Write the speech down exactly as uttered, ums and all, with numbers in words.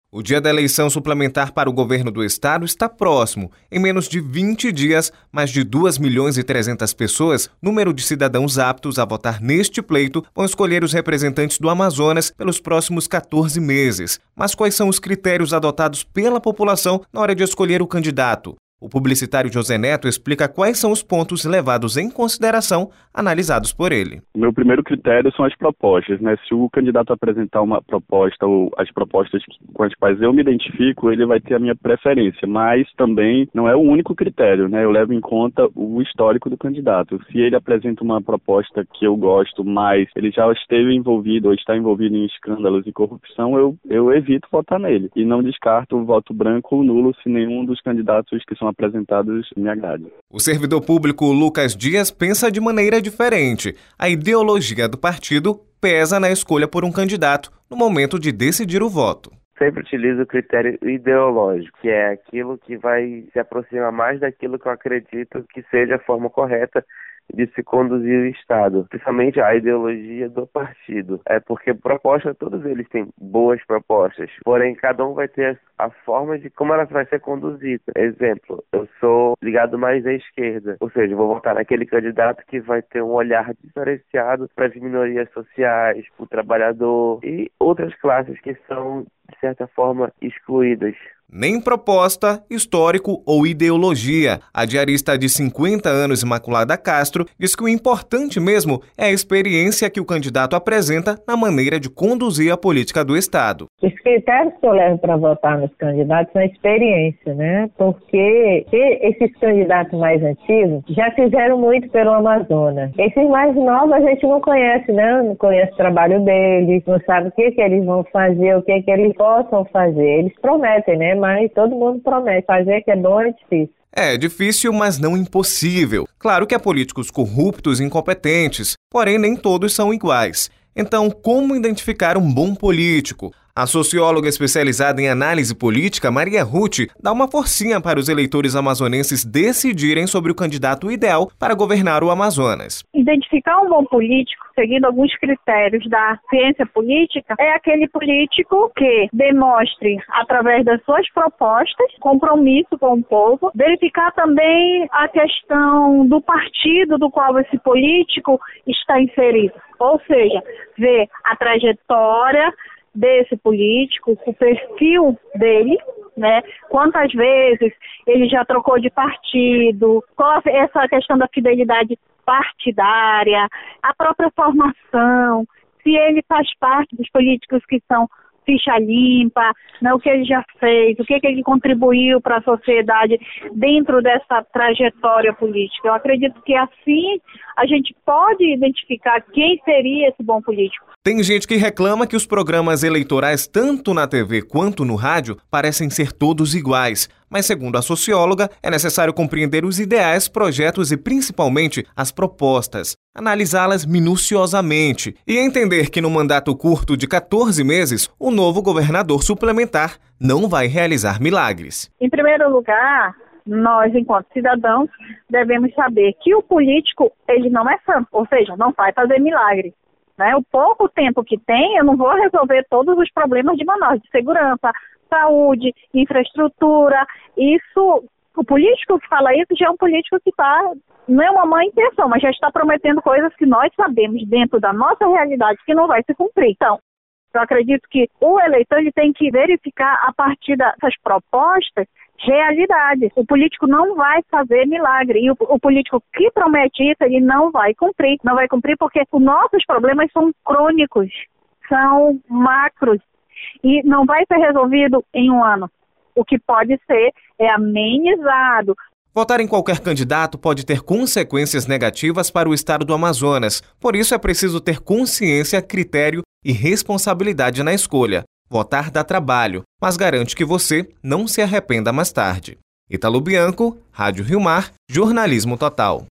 O dia da eleição suplementar para o governo do estado está próximo. Em menos de vinte dias, mais de dois milhões e trezentas pessoas, número de cidadãos aptos a votar neste pleito, vão escolher os representantes do Amazonas pelos próximos quatorze meses. Mas quais são os critérios adotados pela população na hora de escolher o candidato? O publicitário José Neto explica quais são os pontos levados em consideração, analisados por ele. O meu primeiro critério são as propostas, né? Se o candidato apresentar uma proposta ou as propostas com as quais eu me identifico, ele vai ter a minha preferência, mas também não é o único critério, né? Eu levo em conta o histórico do candidato. Se ele apresenta uma proposta que eu gosto, mas ele já esteve envolvido ou está envolvido em escândalos e corrupção, eu, eu evito votar nele. E não descarto o voto branco ou nulo se nenhum dos candidatos que são apresentados me agrade. O servidor público Lucas Dias pensa de maneira diferente. A ideologia do partido pesa na escolha por um candidato no momento de decidir o voto. Sempre utilizo o critério ideológico, que é aquilo que vai se aproximar mais daquilo que eu acredito que seja a forma correta de se conduzir o Estado, principalmente a ideologia do partido. É porque proposta, todos eles têm boas propostas, porém cada um vai ter a forma de como ela vai ser conduzida. Exemplo, eu sou ligado mais à esquerda, ou seja, vou votar naquele candidato que vai ter um olhar diferenciado para as minorias sociais, para o trabalhador e outras classes que são, de certa forma, excluídas. Nem proposta, histórico ou ideologia. A diarista de cinquenta anos, Imaculada Castro, diz que o importante mesmo é a experiência que o candidato apresenta na maneira de conduzir a política do Estado. Os critérios que eu levo para votar nos candidatos são a experiência, né? Porque esses candidatos mais antigos já fizeram muito pelo Amazonas. Esses mais novos a gente não conhece, né? Não conhece o trabalho deles, não sabe o que, que eles vão fazer, o que, que eles possam fazer. Eles prometem, né? Mas todo mundo promete. Fazer que é bom é difícil. É difícil, mas não impossível. Claro que há políticos corruptos e incompetentes, porém nem todos são iguais. Então, como identificar um bom político? A socióloga especializada em análise política, Maria Ruth, dá uma forcinha para os eleitores amazonenses decidirem sobre o candidato ideal para governar o Amazonas. Identificar um bom político, seguindo alguns critérios da ciência política, é aquele político que demonstre, através das suas propostas, compromisso com o povo, verificar também a questão do partido do qual esse político está inserido. Ou seja, ver a trajetória desse político, o perfil dele, né? Quantas vezes ele já trocou de partido, qual essa questão da fidelidade partidária, a própria formação, se ele faz parte dos políticos que são ficha limpa, né, o que ele já fez, o que, que ele contribuiu para a sociedade dentro dessa trajetória política. Eu acredito que assim a gente pode identificar quem seria esse bom político. Tem gente que reclama que os programas eleitorais, tanto na T V quanto no rádio, parecem ser todos iguais. Mas, segundo a socióloga, é necessário compreender os ideais, projetos e, principalmente, as propostas, analisá-las minuciosamente e entender que, no mandato curto de quatorze meses, o novo governador suplementar não vai realizar milagres. Em primeiro lugar, nós, enquanto cidadãos, devemos saber que o político, ele não é santo, ou seja, não vai fazer milagre. Né? O pouco tempo que tem, eu não vou resolver todos os problemas de Manaus, de segurança, saúde, infraestrutura. Isso, o político que fala isso já é um político que está, não é uma má intenção, mas já está prometendo coisas que nós sabemos dentro da nossa realidade que não vai se cumprir. Então, eu acredito que o eleitor ele tem que verificar a partir dessas propostas realidades. O político não vai fazer milagre. E o, o político que promete isso, ele não vai cumprir. Não vai cumprir porque os nossos problemas são crônicos, são macros. E não vai ser resolvido em um ano. O que pode ser é amenizado. Votar em qualquer candidato pode ter consequências negativas para o estado do Amazonas. Por isso é preciso ter consciência, critério e responsabilidade na escolha. Votar dá trabalho, mas garante que você não se arrependa mais tarde. Ítalo Bianco, Rádio Rio Mar, Jornalismo Total.